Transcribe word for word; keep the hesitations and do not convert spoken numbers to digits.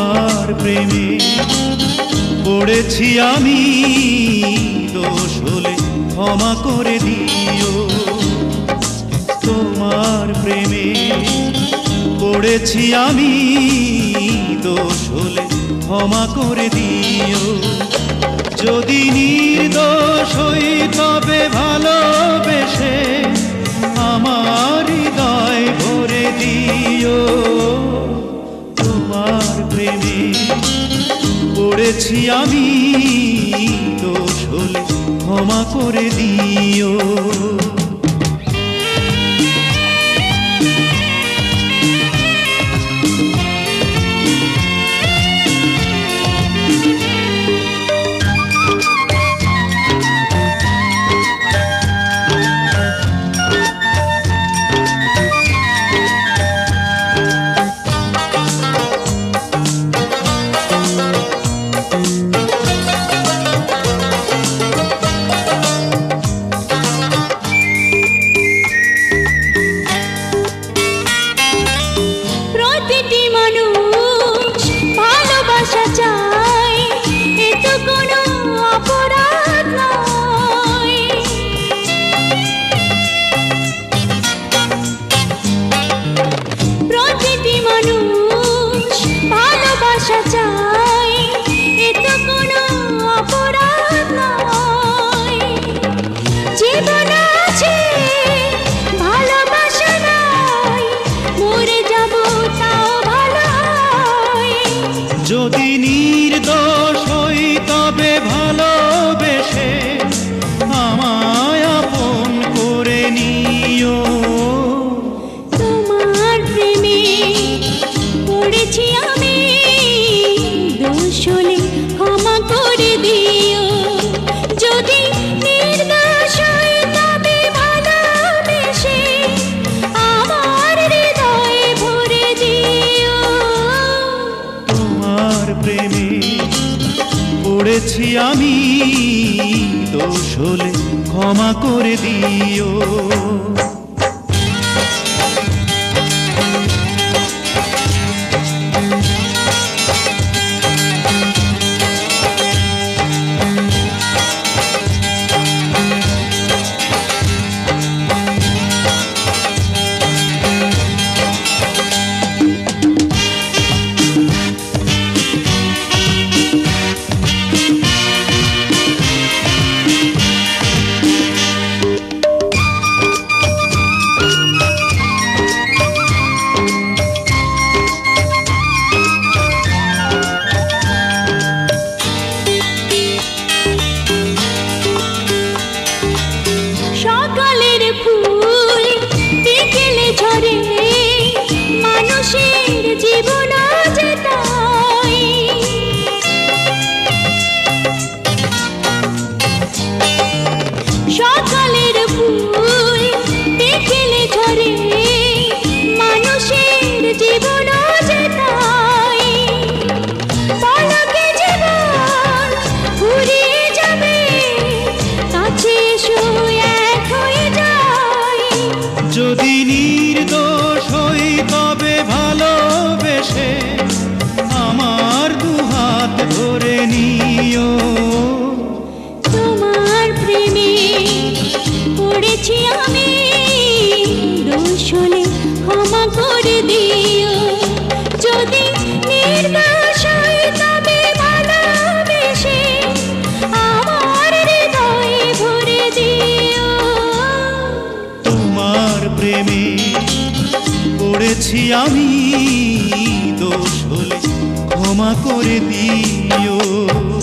তোমার প্রেমে পড়েছি আমি, দোষ হলে ক্ষমা করে দিও। তোমার প্রেমে পড়েছি আমি, দোষ হলে ক্ষমা করে দিও। যদি নির্দোষ হই তবে ভালোবেসে আমার হৃদয় ভরে দিও। তোমার প্রেমে পড়েছি আমি, দোষ হলে ক্ষমা করে দিও। যদি নির্দোষ হই তবে ভালোবেসে আমায় আপন করে নিও। তোমার প্রেমে পড়েছি আমি, দোষ হলে ক্ষমা করে দিও। যদি নির্দোষ হই তবে ভালোবেসে আমার হৃদয় ভরে দিও। তোমার প্রেমে পড়েছি আমি, দোষ হলে ক্ষমা করে দিও। যদি নির্দোষ হই তবে ভালোবেসে আমার দুহাত ধরে নিও। তোমার প্রেমে পড়েছি আমি, দোষ হলে ক্ষমা করে দিও। যদি নির্দোষ হই তবে ভালোবেসে আমার হৃদয় ভরে দিও। তোমার প্রেমে পড়েছি আমি, দোষ হলে ক্ষমা করে দিও।